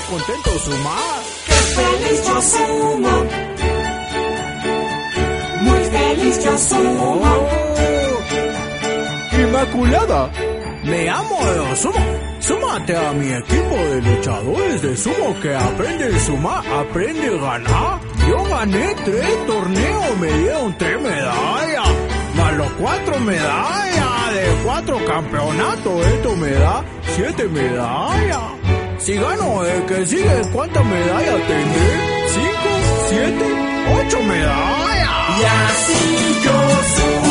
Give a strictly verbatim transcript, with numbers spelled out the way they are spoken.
contento Suma. ¡Qué feliz yo sumo! Muy feliz yo sumo. Oh, Inmaculada, me amo de sumo. Súmate a mi equipo de luchadores de sumo que aprende a sumar, aprende a ganar. Yo gané tres torneos, me dieron tres medallas, más los cuatro medallas de cuatro campeonatos. Esto me da siete medallas. Si gano el que sigue, ¿cuántas medallas tendré? ¿Cinco? ¿Siete? ¿Ocho medallas? Y así yo sumo.